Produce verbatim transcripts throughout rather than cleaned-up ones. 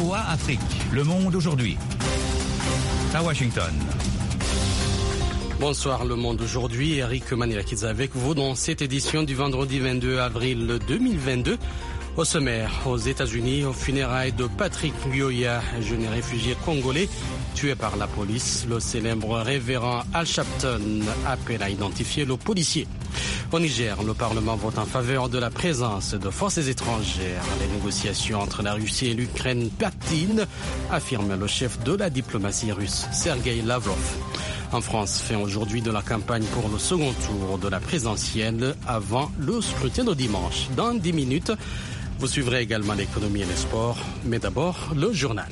V O A Afrique. Le monde aujourd'hui. À Washington. Bonsoir, Le Monde aujourd'hui. Eric Maniakidze avec vous dans cette édition du vendredi vingt-deux avril deux mille vingt-deux. Au sommaire, aux États-Unis, aux funérailles de Patrick Lyoya, jeune réfugié congolais tué par la police, le célèbre révérend Al Sharpton appelle à identifier le policier. Au Niger, le Parlement vote en faveur de la présence de forces étrangères. Les négociations entre la Russie et l'Ukraine patinent, affirme le chef de la diplomatie russe, Sergei Lavrov. En France, fin aujourd'hui de la campagne pour le second tour de la présidentielle avant le scrutin de dimanche. Dans dix minutes, vous suivrez également l'économie et les sports, mais d'abord le journal.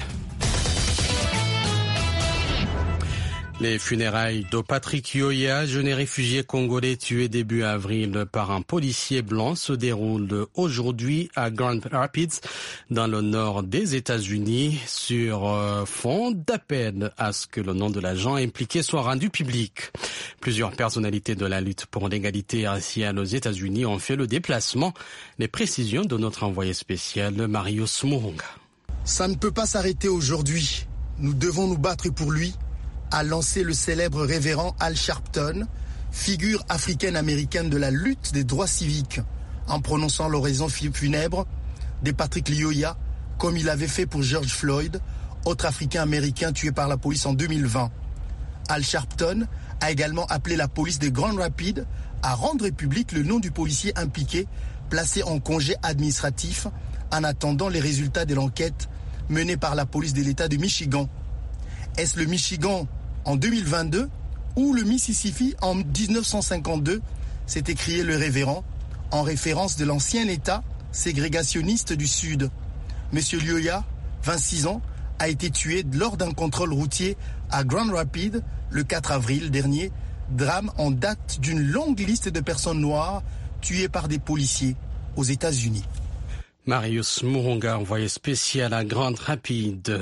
Les funérailles de Patrick Lyoya, jeune réfugié congolais tué début avril par un policier blanc, se déroulent aujourd'hui à Grand Rapids, dans le nord des États-Unis, sur fond d'appel à ce que le nom de l'agent impliqué soit rendu public. Plusieurs personnalités de la lutte pour l'égalité raciale aux États-Unis ont fait le déplacement. Les précisions de notre envoyé spécial, Marius Muhunga. Ça ne peut pas s'arrêter aujourd'hui. Nous devons nous battre pour lui, a lancé le célèbre révérend Al Sharpton, figure africaine-américaine de la lutte des droits civiques, en prononçant l'oraison funèbre de Patrick Lyoya, comme il avait fait pour George Floyd, autre africain-américain tué par la police en deux mille vingt. Al Sharpton a également appelé la police de Grand Rapids à rendre public le nom du policier impliqué, placé en congé administratif en attendant les résultats de l'enquête menée par la police de l'État de Michigan. Est-ce le Michigan en deux mille vingt-deux ou le Mississippi en dix-neuf cent cinquante-deux, s'est écrié le révérend, en référence de l'ancien État ségrégationniste du Sud. Monsieur Lyoya, vingt-six ans, a été tué lors d'un contrôle routier à Grand Rapids le quatre avril dernier, drame en date d'une longue liste de personnes noires tuées par des policiers aux États-Unis. Marius Muhunga, envoyé spécial à Grand Rapids.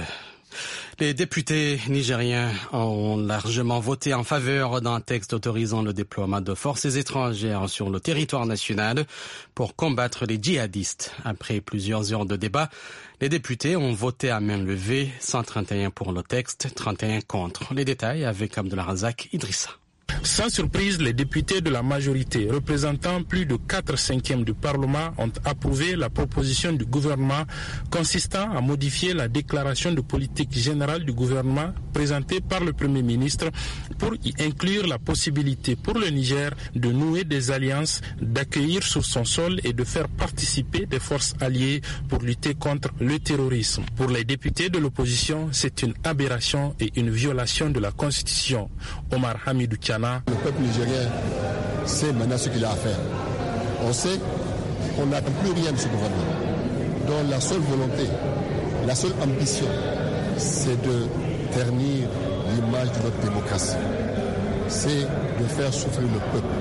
Les députés nigériens ont largement voté en faveur d'un texte autorisant le déploiement de forces étrangères sur le territoire national pour combattre les djihadistes. Après plusieurs heures de débat, les députés ont voté à main levée, cent trente et un pour le texte, trente et un contre. Les détails avec Abdelrazak Idrissa. Sans surprise, les députés de la majorité, représentant plus de quatre cinquièmes du Parlement, ont approuvé la proposition du gouvernement consistant à modifier la déclaration de politique générale du gouvernement présentée par le Premier ministre pour y inclure la possibilité pour le Niger de nouer des alliances, d'accueillir sur son sol et de faire participer des forces alliées pour lutter contre le terrorisme. Pour les députés de l'opposition, c'est une aberration et une violation de la Constitution. Omar Hamidou Tiana. Le peuple nigérien sait maintenant ce qu'il a à faire. On sait qu'on n'attend plus rien de ce gouvernement, dont la seule volonté, la seule ambition, c'est de ternir l'image de notre démocratie. C'est de faire souffrir le peuple.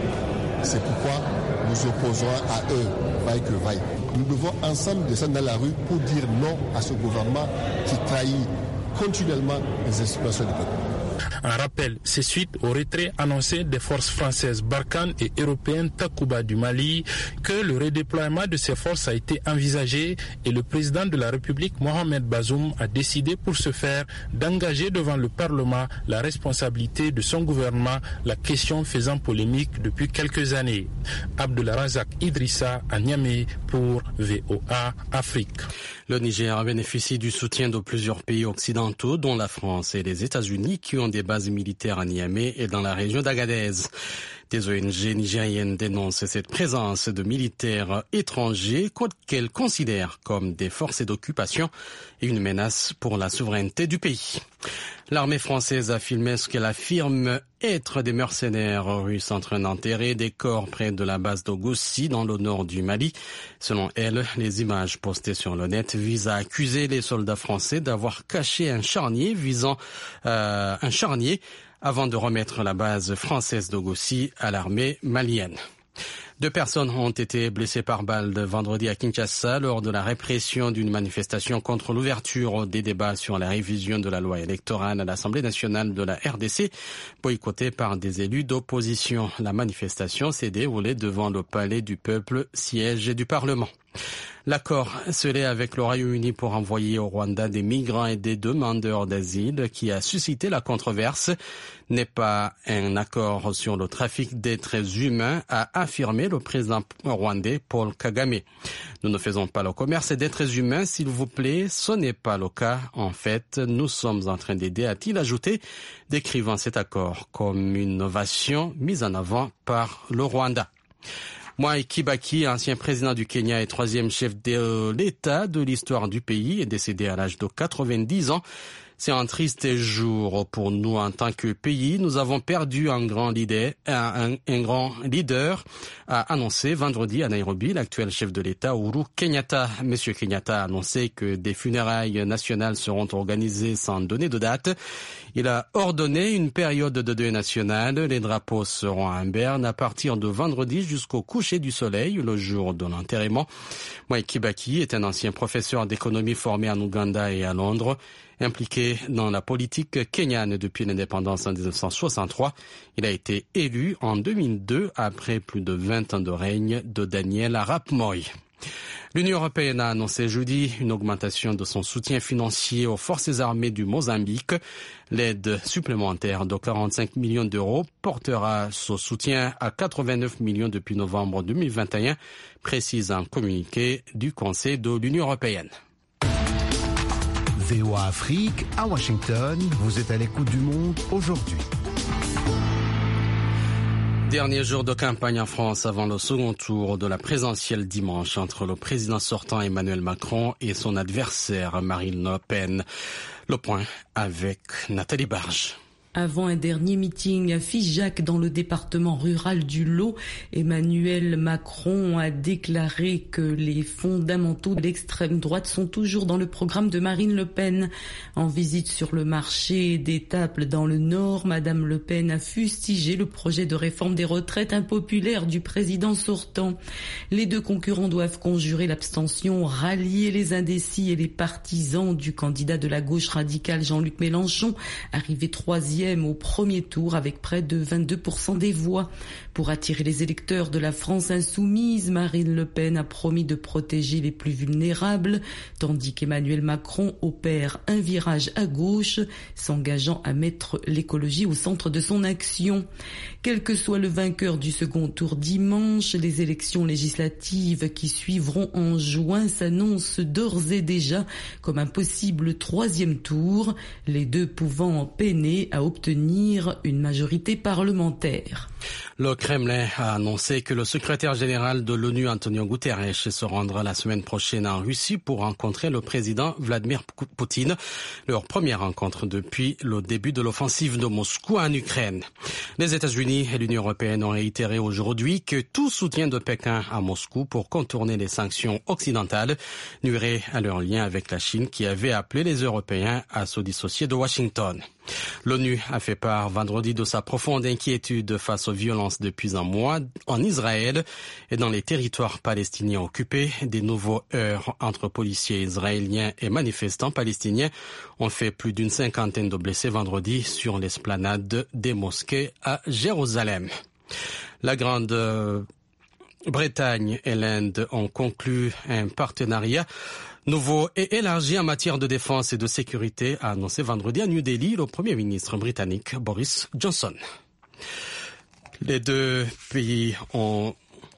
C'est pourquoi nous opposerons à eux, vaille que vaille. Nous devons ensemble descendre dans la rue pour dire non à ce gouvernement qui trahit continuellement les aspirations du peuple. Un rappel, c'est suite au retrait annoncé des forces françaises Barkhane et européennes Takuba du Mali que le redéploiement de ces forces a été envisagé et le président de la République, Mohamed Bazoum, a décidé pour ce faire d'engager devant le Parlement la responsabilité de son gouvernement, la question faisant polémique depuis quelques années. Abdelrazak Idrissa à Niamey pour V O A Afrique. Le Niger bénéficie du soutien de plusieurs pays occidentaux, dont la France et les États-Unis, qui ont des bases militaires à Niamey et dans la région d'Agadez. Des O N G nigériennes dénoncent cette présence de militaires étrangers qu'elles considèrent comme des forces d'occupation et une menace pour la souveraineté du pays. L'armée française a filmé ce qu'elle affirme être des mercenaires russes en train d'enterrer des corps près de la base d'Ogossi dans le nord du Mali. Selon elle, les images postées sur le net visent à accuser les soldats français d'avoir caché un charnier visant euh, un charnier avant de remettre la base française d'Ogossi à l'armée malienne. Deux personnes ont été blessées par balle vendredi à Kinshasa lors de la répression d'une manifestation contre l'ouverture des débats sur la révision de la loi électorale à l'Assemblée nationale de la R D C, boycottée par des élus d'opposition. La manifestation s'est déroulée devant le palais du peuple, siège du Parlement. L'accord scellé avec le Royaume-Uni pour envoyer au Rwanda des migrants et des demandeurs d'asile qui a suscité la controverse n'est pas un accord sur le trafic d'êtres humains, a affirmé le président rwandais Paul Kagame. Nous ne faisons pas le commerce d'êtres humains, s'il vous plaît, ce n'est pas le cas. En fait, nous sommes en train d'aider, a-t-il ajouté, décrivant cet accord comme une innovation mise en avant par le Rwanda. Mwai Kibaki, ancien président du Kenya et troisième chef de l'État de l'histoire du pays, est décédé à l'âge de quatre-vingt-dix ans. C'est un triste jour pour nous en tant que pays. Nous avons perdu un grand leader, un, un grand leader, a annoncé vendredi à Nairobi l'actuel chef de l'État Uhuru Kenyatta. Monsieur Kenyatta a annoncé que des funérailles nationales seront organisées sans donner de date. Il a ordonné une période de deuil national. Les drapeaux seront à Berne à partir de vendredi jusqu'au coucher du soleil, le jour de l'enterrement. Mwai Kibaki est un ancien professeur d'économie formé en Ouganda et à Londres. Impliqué dans la politique kenyane depuis l'indépendance en dix-neuf cent soixante-trois, il a été élu en deux mille deux après plus de vingt ans de règne de Daniel Arap Moi. L'Union européenne a annoncé jeudi une augmentation de son soutien financier aux forces armées du Mozambique. L'aide supplémentaire de quarante-cinq millions d'euros portera ce soutien à quatre-vingt-neuf millions depuis novembre deux mille vingt et un, précise un communiqué du Conseil de l'Union européenne. V O A Afrique, à Washington, vous êtes à l'écoute du monde aujourd'hui. Dernier jour de campagne en France avant le second tour de la présidentielle dimanche entre le président sortant Emmanuel Macron et son adversaire Marine Le Pen. Le point avec Nathalie Barge. Avant un dernier meeting à Figeac dans le département rural du Lot, Emmanuel Macron a déclaré que les fondamentaux de l'extrême droite sont toujours dans le programme de Marine Le Pen. En visite sur le marché d'Étaples dans le Nord, Madame Le Pen a fustigé le projet de réforme des retraites impopulaire du président sortant. Les deux concurrents doivent conjurer l'abstention, rallier les indécis et les partisans du candidat de la gauche radicale Jean-Luc Mélenchon, arrivé troisième au premier tour avec près de vingt-deux pour cent des voix. Pour attirer les électeurs de la France insoumise, Marine Le Pen a promis de protéger les plus vulnérables, tandis qu'Emmanuel Macron opère un virage à gauche, s'engageant à mettre l'écologie au centre de son action. Quel que soit le vainqueur du second tour dimanche, les élections législatives qui suivront en juin s'annoncent d'ores et déjà comme un possible troisième tour, les deux pouvant peiner à obtenir une majorité parlementaire. Le Kremlin a annoncé que le secrétaire général de l'ONU, Antonio Guterres, se rendra la semaine prochaine en Russie pour rencontrer le président Vladimir Poutine, leur première rencontre depuis le début de l'offensive de Moscou en Ukraine. Les États-Unis et l'Union européenne ont réitéré aujourd'hui que tout soutien de Pékin à Moscou pour contourner les sanctions occidentales nuirait à leur lien avec la Chine qui avait appelé les Européens à se dissocier de Washington. L'ONU a fait part vendredi de sa profonde inquiétude face aux violences depuis un mois en Israël et dans les territoires palestiniens occupés. Des nouveaux heurts entre policiers israéliens et manifestants palestiniens ont fait plus d'une cinquantaine de blessés vendredi sur l'esplanade des mosquées à Jérusalem. La Grande Bretagne et l'Inde ont conclu un partenariat nouveau et élargi en matière de défense et de sécurité, a annoncé vendredi à New Delhi le Premier ministre britannique Boris Johnson. Les deux pays ont,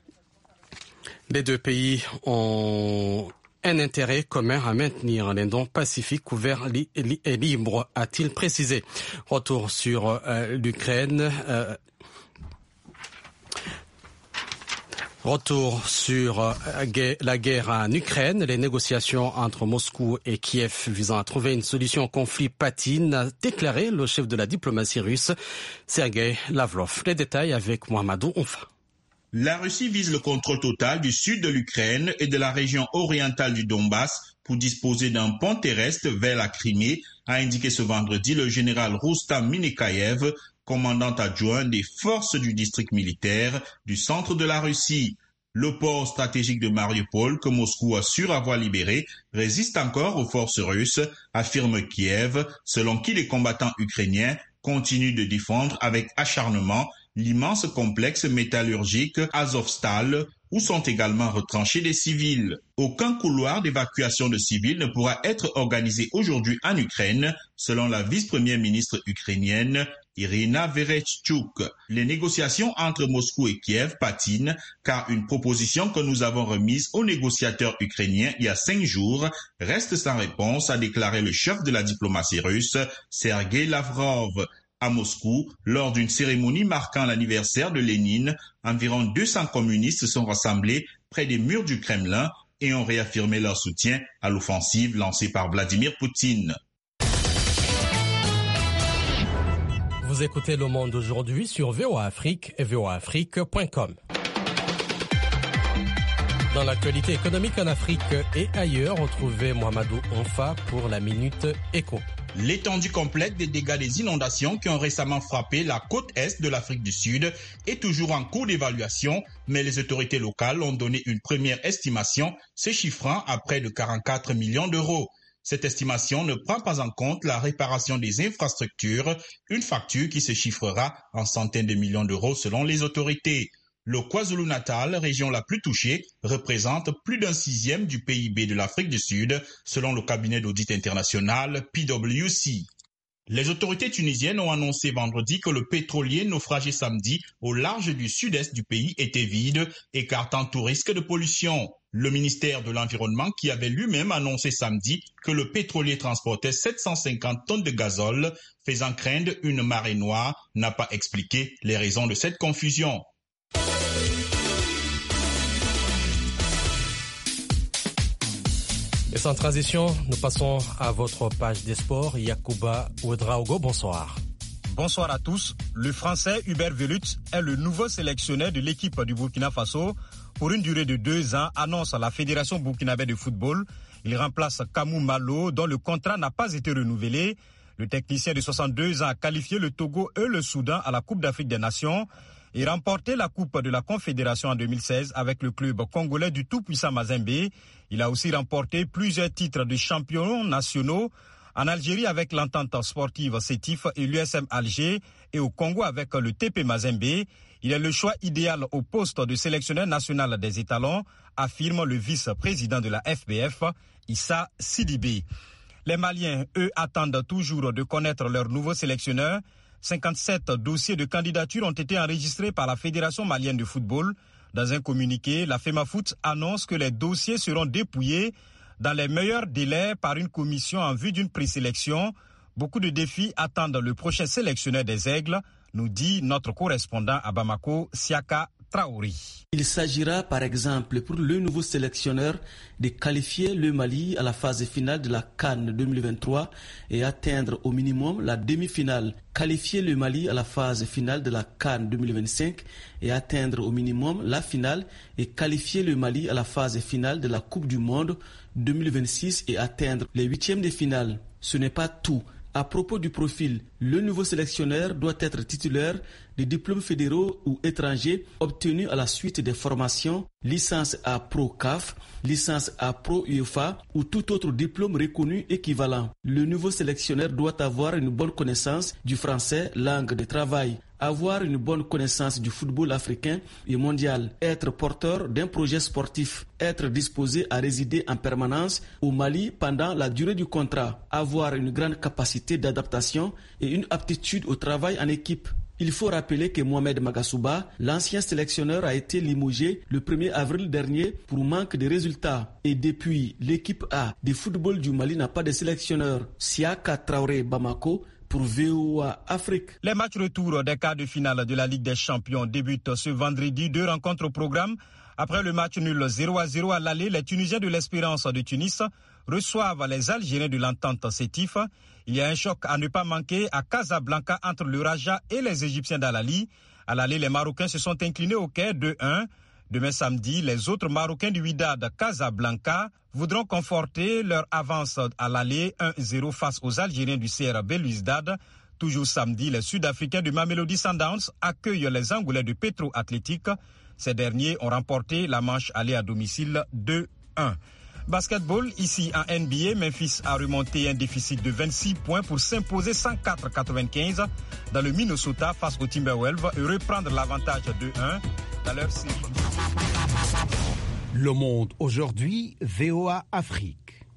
les deux pays ont un intérêt commun à maintenir l'Indo-Pacifique ouvert et libre, a-t-il précisé. Retour sur euh, l'Ukraine. Euh, Retour sur la guerre en Ukraine. Les négociations entre Moscou et Kiev visant à trouver une solution au conflit patinent, a déclaré le chef de la diplomatie russe, Sergei Lavrov. Les détails avec Mohamedou Oumfa. La Russie vise le contrôle total du sud de l'Ukraine et de la région orientale du Donbass pour disposer d'un pont terrestre vers la Crimée, a indiqué ce vendredi le général Roustam Minikayev, commandant adjoint des forces du district militaire du centre de la Russie. Le port stratégique de Mariupol, que Moscou assure avoir libéré, résiste encore aux forces russes, affirme Kiev, selon qui les combattants ukrainiens continuent de défendre avec acharnement l'immense complexe métallurgique Azovstal, où sont également retranchés des civils. Aucun couloir d'évacuation de civils ne pourra être organisé aujourd'hui en Ukraine, selon la vice-première ministre ukrainienne Irina Vereshchuk. Les négociations entre Moscou et Kiev patinent car une proposition que nous avons remise aux négociateurs ukrainiens il y a cinq jours reste sans réponse, a déclaré le chef de la diplomatie russe, Sergei Lavrov. À Moscou, lors d'une cérémonie marquant l'anniversaire de Lénine, environ deux cents communistes sont rassemblés près des murs du Kremlin et ont réaffirmé leur soutien à l'offensive lancée par Vladimir Poutine. Vous écoutez Le Monde aujourd'hui sur V O A Afrique et V O A Afrique point com. Dans l'actualité économique en Afrique et ailleurs, retrouvez Mohamedou Onfa pour la Minute Éco. L'étendue complète des dégâts des inondations qui ont récemment frappé la côte est de l'Afrique du Sud est toujours en cours d'évaluation, mais les autorités locales ont donné une première estimation, se chiffrant à près de quarante-quatre millions d'euros. Cette estimation ne prend pas en compte la réparation des infrastructures, une facture qui se chiffrera en centaines de millions d'euros selon les autorités. Le KwaZulu-Natal, région la plus touchée, représente plus d'un sixième du P I B de l'Afrique du Sud, selon le cabinet d'audit international P W C. Les autorités tunisiennes ont annoncé vendredi que le pétrolier naufragé samedi au large du sud-est du pays était vide, écartant tout risque de pollution. Le ministère de l'Environnement, qui avait lui-même annoncé samedi que le pétrolier transportait sept cent cinquante tonnes de gazole, faisant craindre une marée noire, n'a pas expliqué les raisons de cette confusion. Et sans transition, nous passons à votre page des sports. Yacouba Ouedraogo, bonsoir. Bonsoir à tous. Le Français Hubert Velutz est le nouveau sélectionneur de l'équipe du Burkina Faso pour une durée de deux ans, annonce la Fédération burkinabé de football. Il remplace Kamou Malo, dont le contrat n'a pas été renouvelé. Le technicien de soixante-deux ans a qualifié le Togo et le Soudan à la Coupe d'Afrique des Nations et remporté la Coupe de la Confédération en deux mille seize avec le club congolais du tout-puissant Mazembe. Il a aussi remporté plusieurs titres de champions nationaux en Algérie avec l'entente sportive Sétif et l'U S M Alger et au Congo avec le T P Mazembe. Il est le choix idéal au poste de sélectionneur national des étalons, affirme le vice-président de la F B F, Issa Sidibé. Les Maliens, eux, attendent toujours de connaître leur nouveau sélectionneur. cinquante-sept dossiers de candidature ont été enregistrés par la Fédération malienne de football. Dans un communiqué, la FEMAFOOT annonce que les dossiers seront dépouillés dans les meilleurs délais par une commission en vue d'une présélection. Beaucoup de défis attendent le prochain sélectionneur des Aigles, nous dit notre correspondant à Bamako, Siaka Traoré. Il s'agira par exemple pour le nouveau sélectionneur de qualifier le Mali à la phase finale de la CAN deux mille vingt-trois et atteindre au minimum la demi-finale. Qualifier le Mali à la phase finale de la CAN deux mille vingt-cinq et atteindre au minimum la finale et qualifier le Mali à la phase finale de la Coupe du Monde deux mille vingt-six et atteindre les huitièmes de finale. Ce n'est pas tout. À propos du profil, le nouveau sélectionneur doit être titulaire de diplômes fédéraux ou étrangers obtenus à la suite des formations licence A Pro C A F, licence A Pro U E F A ou tout autre diplôme reconnu équivalent. Le nouveau sélectionneur doit avoir une bonne connaissance du français, langue de travail, avoir une bonne connaissance du football africain et mondial, être porteur d'un projet sportif, être disposé à résider en permanence au Mali pendant la durée du contrat, avoir une grande capacité d'adaptation et une aptitude au travail en équipe. Il faut rappeler que Mohamed Magasuba, l'ancien sélectionneur, a été limogé le premier avril dernier pour manque de résultats. Et depuis, l'équipe A de football du Mali n'a pas de sélectionneur. Siaka Traoré Bamako pour V O A Afrique. Les matchs retour des quarts de finale de la Ligue des Champions débutent ce vendredi. Deux rencontres au programme. Après le match nul zéro à zéro à l'aller, les Tunisiens de l'Espérance de Tunis reçoivent les Algériens de l'entente Sétif. Il y a un choc à ne pas manquer à Casablanca entre le Raja et les Égyptiens d'Al-Ali. À l'aller, les Marocains se sont inclinés au Caire deux un. Demain samedi, les autres Marocains du Wydad Casablanca voudront conforter leur avance à l'aller un zéro face aux Algériens du C R Belouizdad. Toujours samedi, les Sud-Africains de Mamelodi Sundowns accueillent les Angolais de Petro Athletic. Ces derniers ont remporté la manche aller à domicile deux un. Basketball, ici en N B A, Memphis a remonté un déficit de vingt-six points pour s'imposer cent quatre à quatre-vingt-quinze dans le Minnesota face aux Timberwolves et reprendre l'avantage deux un dans leur série. Le Monde aujourd'hui, V O A Afrique.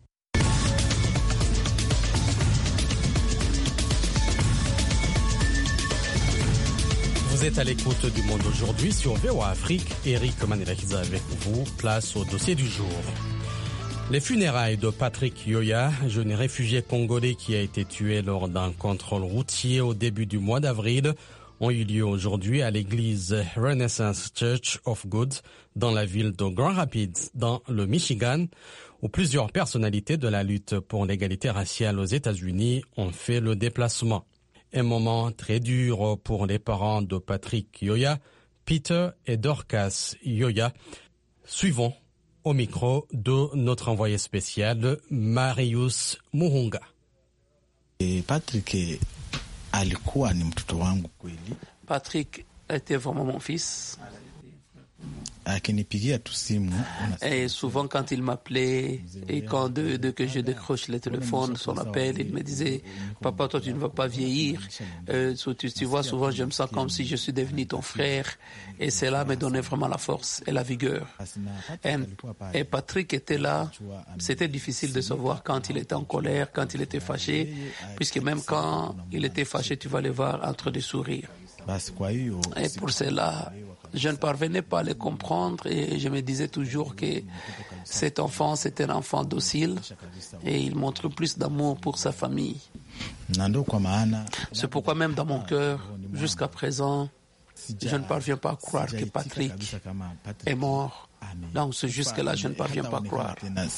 Vous êtes à l'écoute du Monde aujourd'hui sur V O A Afrique. Eric Manelakiza avec vous. Place au dossier du jour. Les funérailles de Patrick Yoya, jeune réfugié congolais qui a été tué lors d'un contrôle routier au début du mois d'avril, ont eu lieu aujourd'hui à l'église Renaissance Church of Good dans la ville de Grand Rapids, dans le Michigan, où plusieurs personnalités de la lutte pour l'égalité raciale aux États-Unis ont fait le déplacement. Un moment très dur pour les parents de Patrick Yoya, Peter et Dorcas Yoya. Suivons au micro de notre envoyé spécial, Marius Muhunga. Patrick alikuwa ni mtoto wangu kweli. Patrick était vraiment mon fils. Akinipigia tu simu. Et souvent quand il m'appelait et quand de, de que je décroche le téléphone, son appel, il me disait « Papa, toi tu ne vas pas vieillir. Euh, tu, tu vois, souvent je me sens comme si je suis devenu ton frère. » Et cela me donnait vraiment la force et la vigueur. Et, et Patrick était là. C'était difficile de savoir quand il était en colère, quand il était fâché, puisque même quand il était fâché, tu vas le voir entre des sourires. Et pour cela, je ne parvenais pas à le comprendre et je me disais toujours que cet enfant, c'était un enfant docile et il montre plus d'amour pour sa famille. C'est pourquoi même dans mon cœur, jusqu'à présent, je ne parviens pas à croire que Patrick est mort. Donc jusque-là, je ne parviens pas à croire.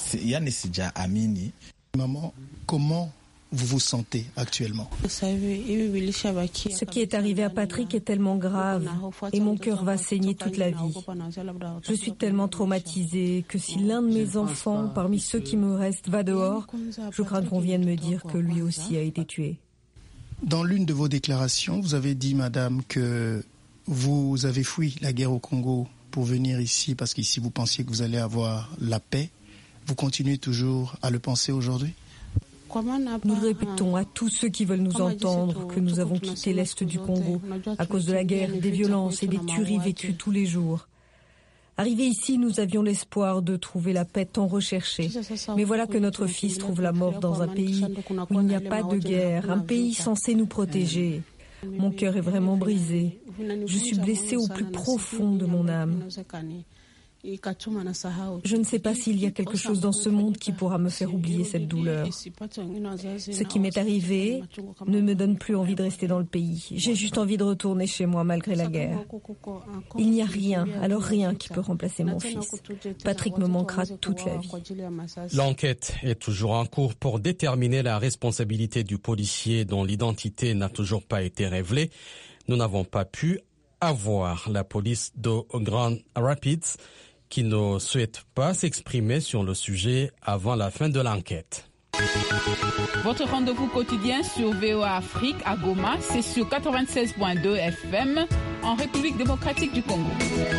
Maman, comment vous vous sentez actuellement? Ce qui est arrivé à Patrick est tellement grave et mon cœur va saigner toute la vie. Je suis tellement traumatisée que si l'un de mes enfants, parmi ceux qui me restent, va dehors, je crains qu'on vienne me dire que lui aussi a été tué. Dans l'une de vos déclarations, vous avez dit, madame, que vous avez fui la guerre au Congo pour venir ici parce qu'ici vous pensiez que vous allez avoir la paix. Vous continuez toujours à le penser aujourd'hui? Nous répétons à tous ceux qui veulent nous entendre que nous avons quitté l'Est du Congo à cause de la guerre, des violences et des tueries vécues tous les jours. Arrivés ici, nous avions l'espoir de trouver la paix tant recherchée. Mais voilà que notre fils trouve la mort dans un pays où il n'y a pas de guerre, un pays censé nous protéger. Mon cœur est vraiment brisé. Je suis blessée au plus profond de mon âme. Je ne sais pas s'il y a quelque chose dans ce monde qui pourra me faire oublier cette douleur. Ce qui m'est arrivé ne me donne plus envie de rester dans le pays. J'ai juste envie de retourner chez moi malgré la guerre. Il n'y a rien, alors rien qui peut remplacer mon fils. Patrick me manquera toute la vie. L'enquête est toujours en cours pour déterminer la responsabilité du policier dont l'identité n'a toujours pas été révélée. Nous n'avons pas pu avoir la police de Grand Rapids qui ne souhaite pas s'exprimer sur le sujet avant la fin de l'enquête. Votre rendez-vous quotidien sur V O A Afrique à Goma, c'est sur quatre-vingt-seize point deux F M en République démocratique du Congo.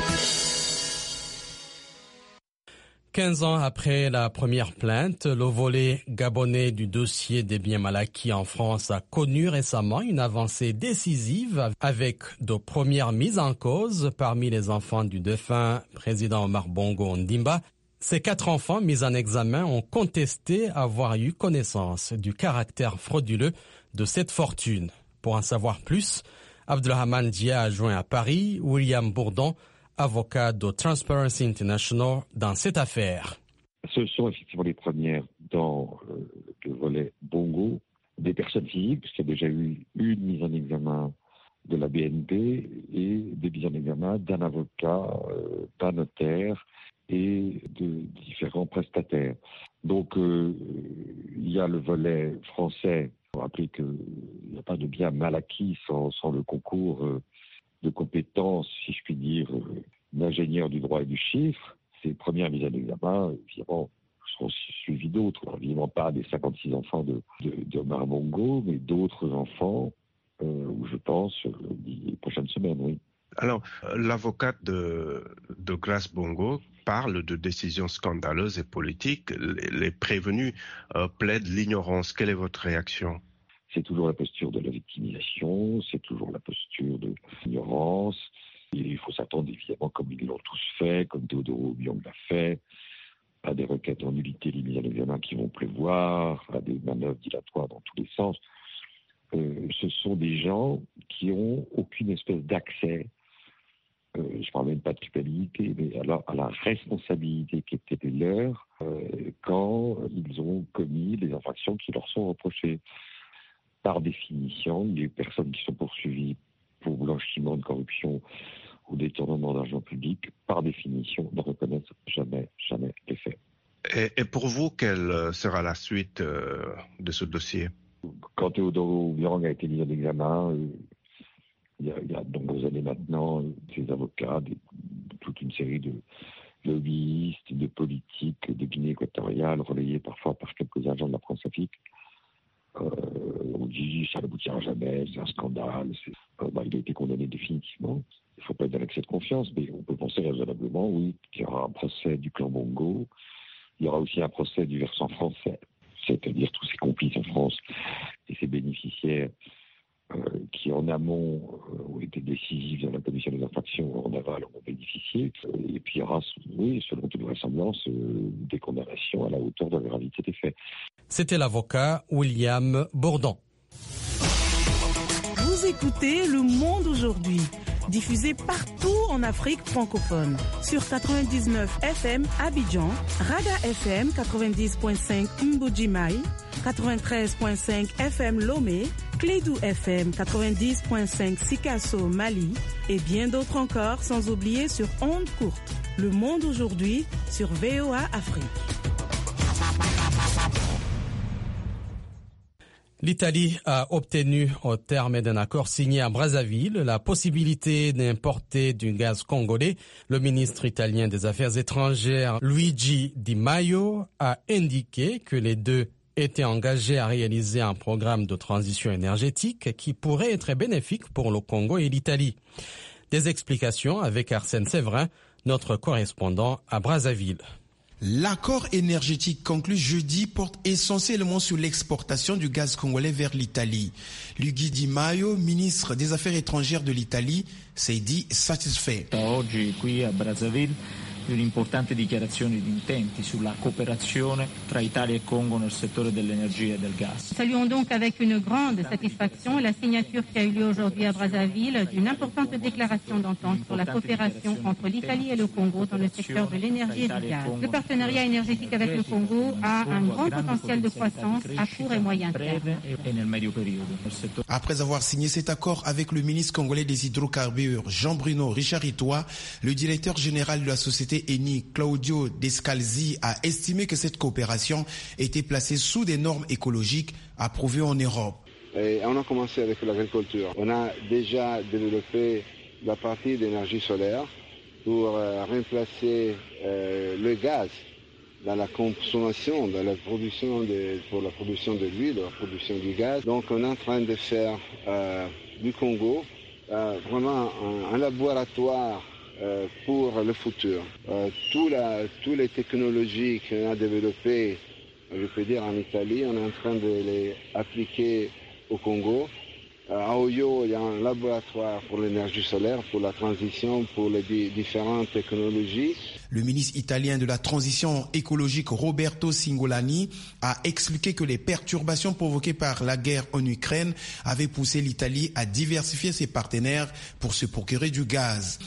quinze ans après la première plainte, le volet gabonais du dossier des biens mal acquis en France a connu récemment une avancée décisive avec de premières mises en cause parmi les enfants du défunt président Omar Bongo Ondimba. Ces quatre enfants mis en examen ont contesté avoir eu connaissance du caractère frauduleux de cette fortune. Pour en savoir plus, Abdelrahman Dia a joint à Paris William Bourdon, avocat de Transparency International dans cette affaire. Ce sont effectivement les premières dans euh, le volet Bongo, des personnes physiques, parce qu'il y a déjà eu une mise en examen de la B N P et des mises en examen d'un avocat, euh, d'un notaire et de différents prestataires. Donc euh, il y a le volet français. Il faut rappeler qu'il n'y a pas de bien mal acquis sans, sans le concours euh, de compétences, si je puis dire, euh, d'ingénieurs du droit et du chiffre. Ces premières mises en examen, évidemment, seront suivies d'autres. Alors, évidemment pas des cinquante-six enfants de, de, d'Omar Bongo, mais d'autres enfants, euh, où je pense, euh, les prochaines semaines, oui. Alors, l'avocate de, de Grace Bongo parle de décisions scandaleuses et politiques. Les, les prévenus euh, plaident l'ignorance. Quelle est votre réaction ? C'est toujours la posture de la victimisation, c'est toujours la posture de l'ignorance. Et il faut s'attendre, évidemment, comme ils l'ont tous fait, comme Théodore Obiang l'a fait, requêtes en nullité, les mises en examen qui vont pleuvoir, à des manœuvres dilatoires dans tous les sens. Euh, ce sont des gens qui ont aucune espèce d'accès, euh, je ne parle même pas de culpabilité, mais alors à la responsabilité qui était leur euh, quand ils ont commis les infractions qui leur sont reprochées. Par définition, les personnes qui sont poursuivies pour blanchiment de corruption ou détournement d'argent public, par définition, ne reconnaissent jamais, jamais les faits. Et, et pour vous, quelle sera la suite euh, de ce dossier? Quand Théodore Obiang a été mis en examen, euh, il, y a, il y a de nombreuses années maintenant, ses avocats, des, toute une série de lobbyistes, de politiques de Guinée équatoriale, relayés parfois par quelques agents de la France-Afrique, euh, on dit ça n'aboutira jamais, c'est un scandale. C'est, euh, bah, il a été condamné définitivement. Il ne faut pas être dans l'excès de confiance, mais on peut penser raisonnablement, oui, qu'il y aura un procès du clan Bongo. Il y aura aussi un procès du versant français, c'est-à-dire tous ses complices en France et ses bénéficiaires euh, qui en amont euh, ont été décisifs dans la commission des infractions, en aval ont bénéficié. Et puis il y aura, oui, selon toute vraisemblance, euh, des condamnations à la hauteur de la gravité des faits. C'était l'avocat William Bourdon. Vous écoutez Le Monde aujourd'hui, diffusé partout en Afrique francophone, sur quatre-vingt-dix-neuf F M Abidjan, Raga F M quatre-vingt-dix point cinq Mbujimai, quatre-vingt-treize point cinq F M Lomé, Clédou F M quatre-vingt-dix point cinq Sikasso Mali et bien d'autres encore, sans oublier sur ondes courtes. Le Monde aujourd'hui sur V O A Afrique. L'Italie a obtenu, au terme d'un accord signé à Brazzaville, la possibilité d'importer du gaz congolais. Le ministre italien des Affaires étrangères, Luigi Di Maio, a indiqué que les deux étaient engagés à réaliser un programme de transition énergétique qui pourrait être bénéfique pour le Congo et l'Italie. Des explications avec Arsène Séverin, notre correspondant à Brazzaville. L'accord énergétique conclu jeudi porte essentiellement sur l'exportation du gaz congolais vers l'Italie. Luigi Di Maio, ministre des Affaires étrangères de l'Italie, s'est dit satisfait. Oggi qui a Brazzaville un'importante dichiarazione di intenti sulla cooperazione tra Italia e Congo nel settore dell'energia e del gas. Saluons donc avec une grande satisfaction la signature qui a eu lieu aujourd'hui à Brazzaville d'une importante déclaration d'entente sur la coopération entre l'Italie et le Congo dans le secteur de l'énergie et du gaz. Le partenariat énergétique avec le Congo a un grand potentiel de croissance à court et moyen terme. Après avoir signé cet accord avec le ministre congolais des hydrocarbures Jean-Bruno Richard-Itoa, le directeur général de la société Eni, Claudio Descalzi, a estimé que cette coopération était placée sous des normes écologiques approuvées en Europe. Et on a commencé avec l'agriculture. On a déjà développé la partie d'énergie solaire pour euh, remplacer euh, le gaz dans la consommation, dans la production de, pour la production de l'huile, la production du gaz. Donc on est en train de faire euh, du Congo euh, vraiment un, un laboratoire Euh, pour le futur. Euh, tout la, toutes les technologies qu'on a développées, je peux dire en Italie, on est en train de les appliquer au Congo. Euh, à Oyo, il y a un laboratoire pour l'énergie solaire, pour la transition, pour les di- différentes technologies. Le ministre italien de la transition écologique Roberto Cingolani a expliqué que les perturbations provoquées par la guerre en Ukraine avaient poussé l'Italie à diversifier ses partenaires pour se procurer du gaz.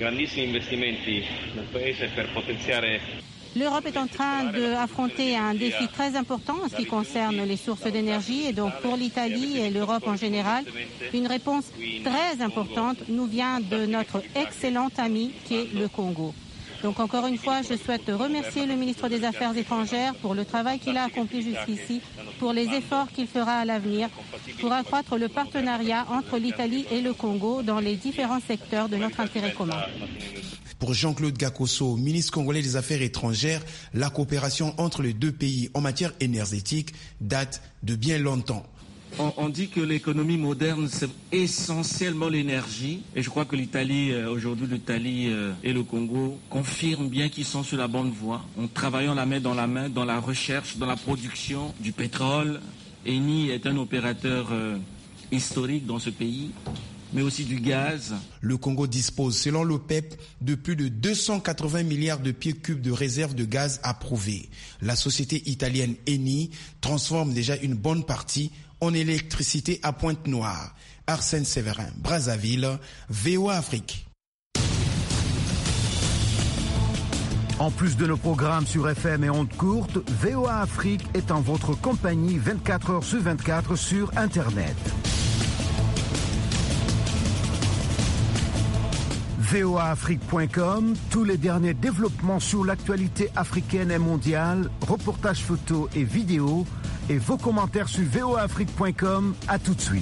L'Europe est en train d'affronter un défi très important en ce qui concerne les sources d'énergie et donc pour l'Italie et l'Europe en général, une réponse très importante nous vient de notre excellent ami qui est le Congo. Donc encore une fois, je souhaite remercier le ministre des Affaires étrangères pour le travail qu'il a accompli jusqu'ici, pour les efforts qu'il fera à l'avenir, pour accroître le partenariat entre l'Italie et le Congo dans les différents secteurs de notre intérêt commun. Pour Jean-Claude Gakoso, ministre congolais des Affaires étrangères, la coopération entre les deux pays en matière énergétique date de bien longtemps. On, on dit que l'économie moderne, c'est essentiellement l'énergie. Et je crois que l'Italie, euh, aujourd'hui, l'Italie euh, et le Congo confirment bien qu'ils sont sur la bonne voie. En travaillant la main dans la main, dans la recherche, dans la production du pétrole. Eni est un opérateur euh, historique dans ce pays. mais aussi du gaz. Le Congo dispose, selon l'OPEP, de plus de deux cent quatre-vingts milliards de pieds cubes de réserves de gaz approuvées. La société italienne Eni transforme déjà une bonne partie en électricité à Pointe-Noire. Arsène Séverin, Brazzaville, V O A Afrique. En plus de nos programmes sur F M et ondes courtes, V O A Afrique est en votre compagnie vingt-quatre heures sur vingt-quatre sur Internet. V O A Afrique point com, tous les derniers développements sur l'actualité africaine et mondiale, reportages photos et vidéos, et vos commentaires sur V O A Afrique point com. À tout de suite.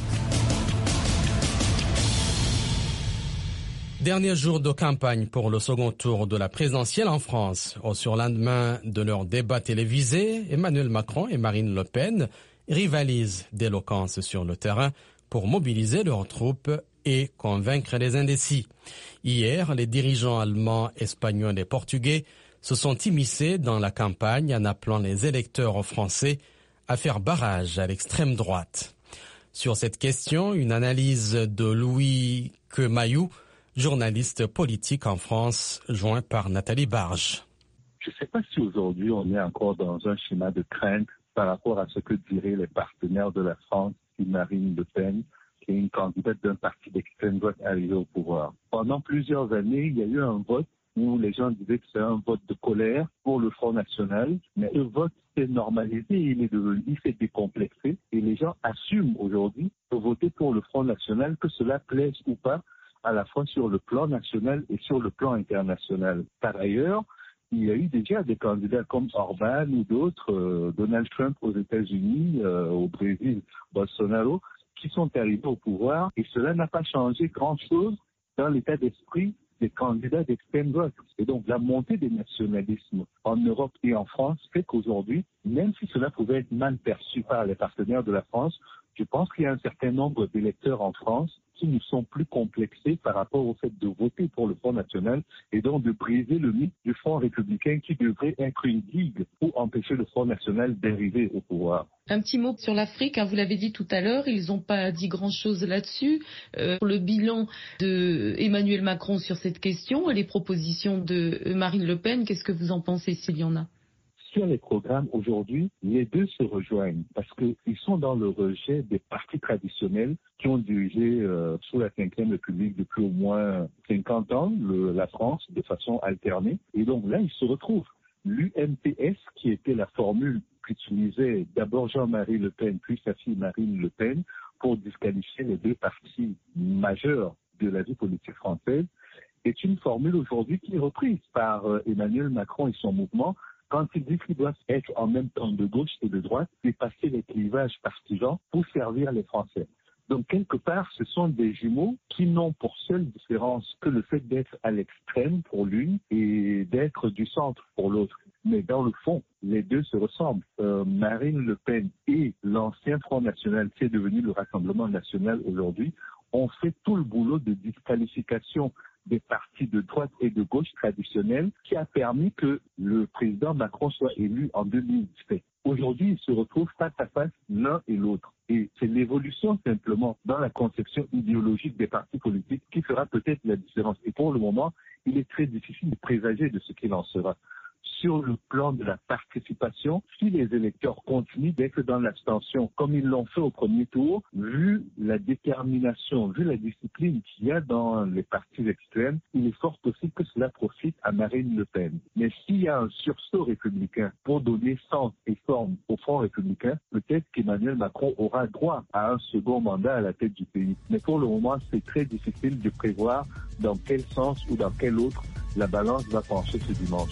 Dernier jour de campagne pour le second tour de la présidentielle en France. Au surlendemain de leur débat télévisé, Emmanuel Macron et Marine Le Pen rivalisent d'éloquence sur le terrain pour mobiliser leurs troupes et convaincre les indécis. Hier, les dirigeants allemands, espagnols et portugais se sont immiscés dans la campagne en appelant les électeurs français à faire barrage à l'extrême droite. Sur cette question, une analyse de Louis Quemayou, journaliste politique en France, joint par Nathalie Barge. Je ne sais pas si aujourd'hui on est encore dans un schéma de crainte par rapport à ce que diraient les partenaires de la France, Marine Le Pen, qui est une candidate d'un parti d'extrême droite arrivée au pouvoir. Pendant plusieurs années, il y a eu un vote où les gens disaient que c'est un vote de colère pour le Front National, mais le vote s'est normalisé, il est devenu, il s'est décomplexé, et les gens assument aujourd'hui de voter pour le Front National, que cela plaise ou pas, à la fois sur le plan national et sur le plan international. Par ailleurs, il y a eu déjà des candidats comme Orban ou d'autres, euh, Donald Trump aux États-Unis, euh, au Brésil, Bolsonaro, qui sont arrivés au pouvoir, et cela n'a pas changé grand-chose dans l'état d'esprit des candidats d'extrême droite. Et donc la montée des nationalismes en Europe et en France fait qu'aujourd'hui, même si cela pouvait être mal perçu par les partenaires de la France, je pense qu'il y a un certain nombre d'électeurs en France qui ne sont plus complexés par rapport au fait de voter pour le Front National et donc de briser le mythe du Front républicain qui devrait être une digue pour empêcher le Front National d'arriver au pouvoir. Un petit mot sur l'Afrique, hein, vous l'avez dit tout à l'heure, ils n'ont pas dit grand-chose là-dessus. Euh, pour le bilan de Emmanuel Macron sur cette question et les propositions de Marine Le Pen, qu'est-ce que vous en pensez s'il y en a ? Sur les programmes aujourd'hui, les deux se rejoignent parce qu'ils sont dans le rejet des partis traditionnels qui ont dirigé euh, sous la cinquième République depuis au moins cinquante ans le, la France de façon alternée. Et donc là, ils se retrouvent. L'U M P S, qui était la formule qu'utilisait d'abord Jean-Marie Le Pen, puis sa fille Marine Le Pen, pour disqualifier les deux partis majeurs de la vie politique française, est une formule aujourd'hui qui est reprise par euh, Emmanuel Macron et son mouvement, quand il dit qu'il doit être en même temps de gauche et de droite, dépasser les clivages partisans pour servir les Français. Donc, quelque part, ce sont des jumeaux qui n'ont pour seule différence que le fait d'être à l'extrême pour l'une et d'être du centre pour l'autre. Mais dans le fond, les deux se ressemblent. Euh, Marine Le Pen et l'ancien Front National, qui est devenu le Rassemblement National aujourd'hui, ont fait tout le boulot de disqualification des partis de droite et de gauche traditionnels qui a permis que le président Macron soit élu en deux mille dix-sept. Aujourd'hui, ils se retrouvent face à face l'un et l'autre. Et c'est l'évolution simplement dans la conception idéologique des partis politiques qui fera peut-être la différence. Et pour le moment, il est très difficile de présager de ce qu'il en sera. Sur le plan de la participation, si les électeurs continuent d'être dans l'abstention comme ils l'ont fait au premier tour, vu la détermination, vu la discipline qu'il y a dans les partis extrêmes, il est fort possible que cela profite à Marine Le Pen. Mais s'il y a un sursaut républicain pour donner sens et forme au Front républicain, peut-être qu'Emmanuel Macron aura droit à un second mandat à la tête du pays. Mais pour le moment, c'est très difficile de prévoir dans quel sens ou dans quel autre la balance va pencher ce dimanche.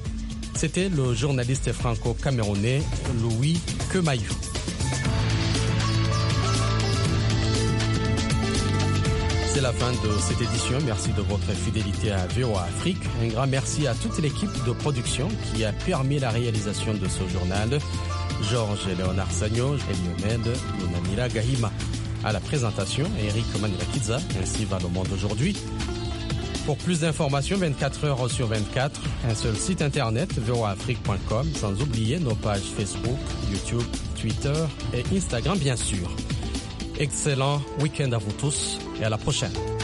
C'était le journaliste franco-camerounais Louis Quemayou. C'est la fin de cette édition. Merci de votre fidélité à V O A Afrique. Un grand merci à toute l'équipe de production qui a permis la réalisation de ce journal. Georges Léonard Sagno, Eliomed, Lunamira Gahima. À la présentation, Eric Manila-Kidza, ainsi va le monde aujourd'hui. Pour plus d'informations, vingt-quatre heures sur vingt-quatre, un seul site internet, V O A Afrique point com, sans oublier nos pages Facebook, YouTube, Twitter et Instagram, bien sûr. Excellent week-end à vous tous et à la prochaine.